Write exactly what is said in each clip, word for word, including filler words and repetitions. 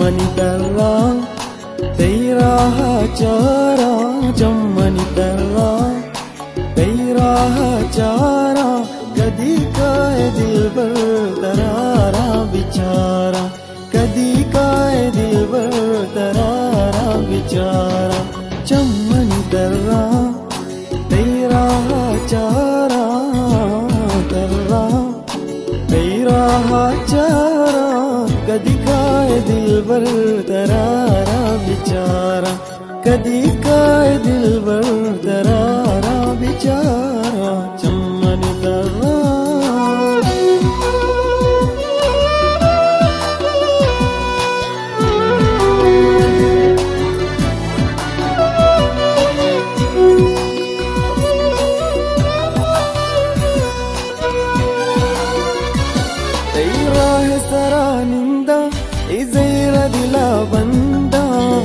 चम्मनी तररा तेरा चारा, चम्मनी तररा तेरा चारा, कदी काय दिलबर तरारा बिचारा, कदी काय दिलबर तरारा बिचारा। चम्मनी तररा तेरा चारा, तररा तेरा चारा, कदी काय दिलबर तरारा बिचारा, कदी काय दिलबर तरारा बिचारा। चम्मनी तररा तेरा ಹೆಸರಾನಿಂದ ಇಜೈರ ದಿಲ ಬಂದ,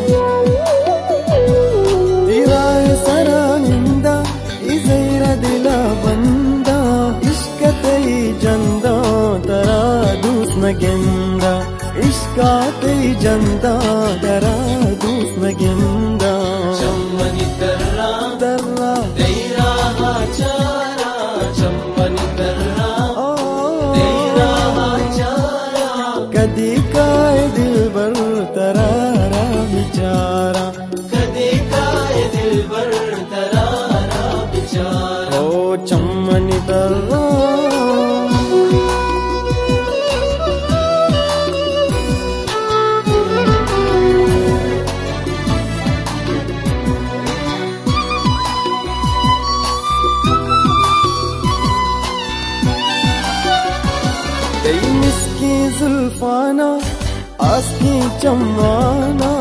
तेरा ಹೆಸರಾನಿಂದ ಇಜೈರ ದಿಲ ಬಂದ, ಇಷ್ಕ ತೈ ಜಂದ ತರ ದೂಸ್ನ ಗೆಂದ, ಇಷ್ಕ ತೈ ಜಂದ ತರ ದೂಸ್ನ ಗೆಂದ। ಚಮ್ಮನಿ ತರ್ರಾ ತರ್ರಾ ತೈರಾ ಚಾರಾ, ಚಮ್ಮನಿ ತರ್ರಾ ತೈರಾ ಚಾರಾ, कदी काय दिलबर तरारा बिचारा, कदी काय दिलबर तरारा बिचारा। ओ चम्मनी तररा तेरी मिस्की जुल्फाना आस्की चम्माना,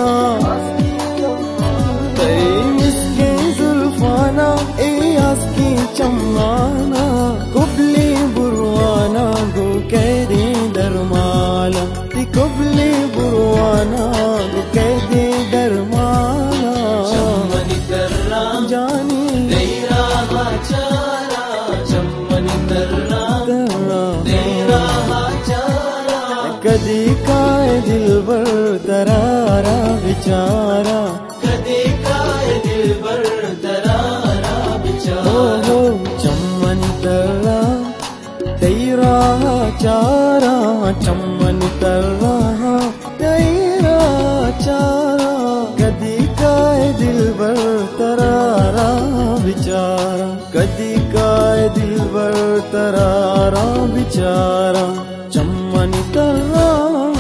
तेरी मिस्की जुल्फाना ए आस्की चम्माना, कुबली बुरवाना गो कैदी दरमाला, ती कुबली बुरवाना गो कैदी दरमाला। चम्मनी तर्रा जानी तेरा चारा, चम्मनी तर्रा तररा तेरा चारा, कदी काय दिलबर तरारा बिचारा, कदी काय दिलबर तरारा बिचारा। ओ हो चम्मनी तररा तेरा चारा, चम्मनी तररा तेरा चारा, कदी काय दिलबर तरारा बिचारा, कदी काय दिलबर तरारा बिचारा। चम्मनी तररा